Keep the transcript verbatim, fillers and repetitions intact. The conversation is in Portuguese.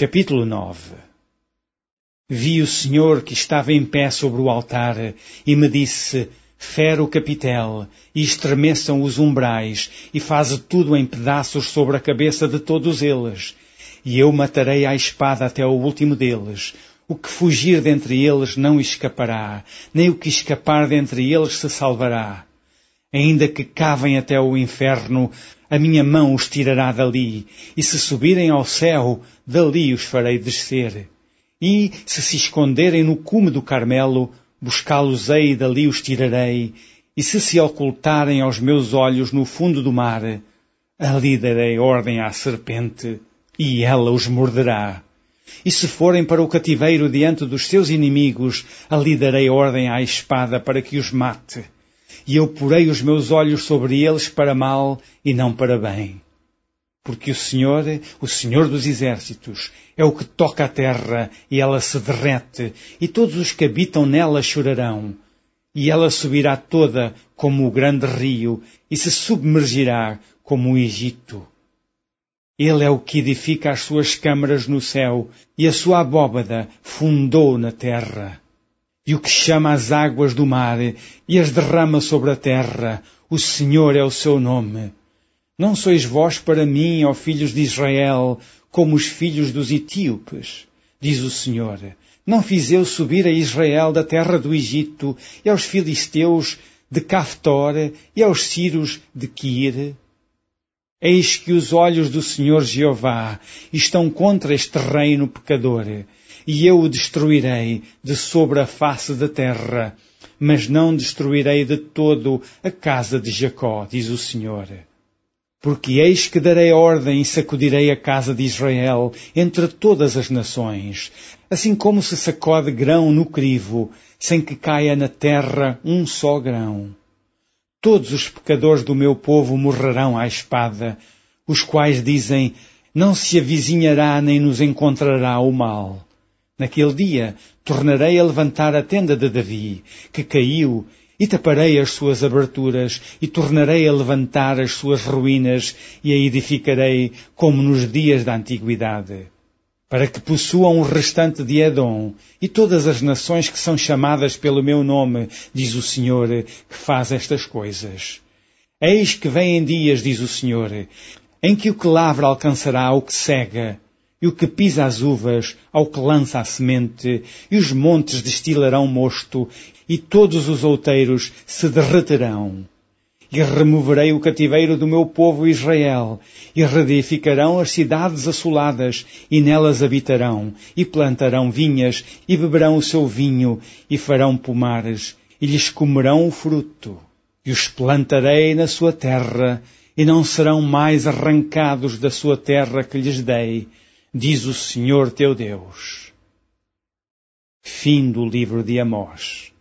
Capítulo nove. Vi o Senhor que estava em pé sobre o altar e me disse: fere o capitel e estremeçam os umbrais e faze tudo em pedaços sobre a cabeça de todos eles. E eu matarei à espada até o último deles. O que fugir dentre eles não escapará, nem o que escapar dentre eles se salvará. Ainda que cavem até o inferno, a minha mão os tirará dali, e se subirem ao céu, dali os farei descer. E, se se esconderem no cume do Carmelo, buscá-los-ei e dali os tirarei, e se se ocultarem aos meus olhos no fundo do mar, ali darei ordem à serpente, e ela os morderá. E se forem para o cativeiro diante dos seus inimigos, ali darei ordem à espada para que os mate. E eu porei os meus olhos sobre eles para mal e não para bem. Porque o Senhor, o Senhor dos Exércitos, é o que toca a terra e ela se derrete, e todos os que habitam nela chorarão. E ela subirá toda como o grande rio e se submergirá como o Egito. Ele é o que edifica as suas câmaras no céu e a sua abóbada fundou na terra. E o que chama as águas do mar e as derrama sobre a terra, o Senhor é o seu nome. Não sois vós para mim, ó filhos de Israel, como os filhos dos etíopes, diz o Senhor. Não fiz eu subir a Israel da terra do Egito e aos filisteus de Caftor e aos sírios de Quir? Eis que os olhos do Senhor Jeová estão contra este reino pecador, e eu o destruirei de sobre a face da terra, mas não destruirei de todo a casa de Jacó, diz o Senhor. Porque eis que darei ordem e sacudirei a casa de Israel entre todas as nações, assim como se sacode grão no crivo, sem que caia na terra um só grão. Todos os pecadores do meu povo morrerão à espada, os quais dizem: não se avizinhará nem nos encontrará o mal. Naquele dia tornarei a levantar a tenda de Davi, que caiu, e taparei as suas aberturas, e tornarei a levantar as suas ruínas, e a edificarei como nos dias da antiguidade. Para que possuam o restante de Edom, e todas as nações que são chamadas pelo meu nome, diz o Senhor, que faz estas coisas. Eis que vêm dias, diz o Senhor, em que o que lavra alcançará o que cega, e o que pisa as uvas ao que lança a semente, e os montes destilarão mosto, e todos os outeiros se derreterão. E removerei o cativeiro do meu povo Israel, e reedificarão as cidades assoladas, e nelas habitarão, e plantarão vinhas, e beberão o seu vinho, e farão pomares, e lhes comerão o fruto. E os plantarei na sua terra, e não serão mais arrancados da sua terra que lhes dei, diz o Senhor teu Deus. Fim do livro de Amós.